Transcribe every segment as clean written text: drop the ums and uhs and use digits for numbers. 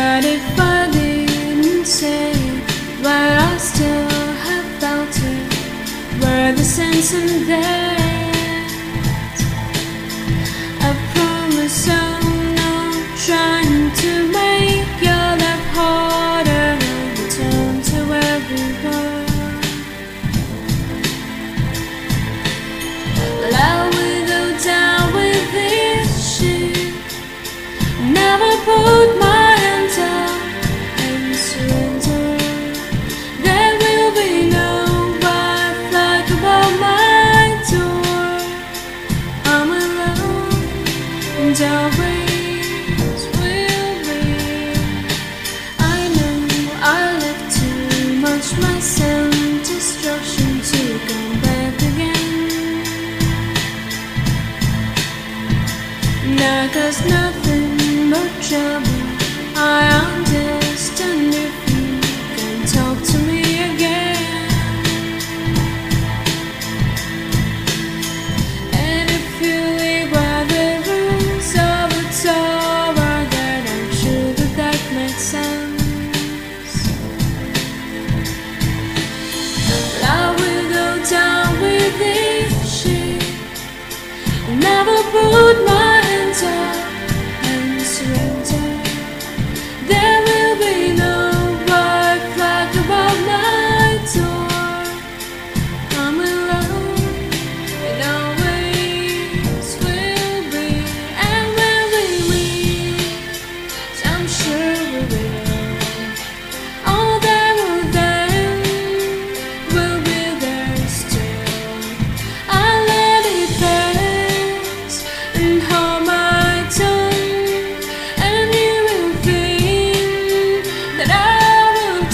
But if I didn't say where I still have felt it, where the sense in that I promise I'm not trying to make your life harder. I'll return to where we were. Well, I will go down with this ship, never put my hands up and surrender. There will be no white flag above my door. I'm alone and always will be. I know I left too much my self-destruction to come back again. Now there's nothing but trouble. I understand if you can talk to me again. And if you leave by the rules of a tower, then I'm sure that makes sense. But I will go down with this ship, never put my hands up and surrender. There will be no white flag above my door. I'm alone and always will be. And when we meet, I'm sure we will. All that will then will be there still. I let it pass and hold my tongue, and you will think that I will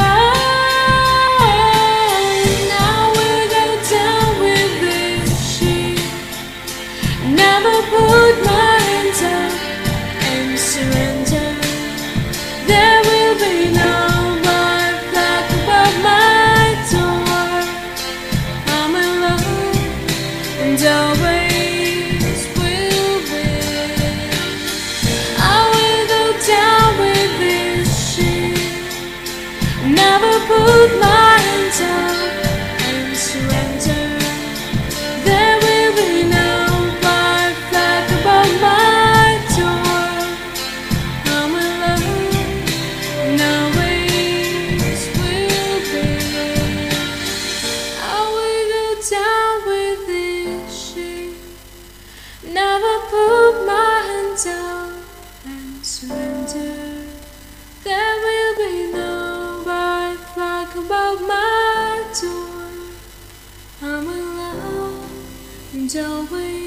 die. I will go down with this ship, never put my hands up and surrender. There will be no white flag above my door. I'm alone and always will be. I will go down with this ship, never put my hands up and surrender. There will be no white flag above my door. I'm alone and always will be. I will go down with this ship, never put my hands up and surrender. There will be no white flag above my door. I'm alone and always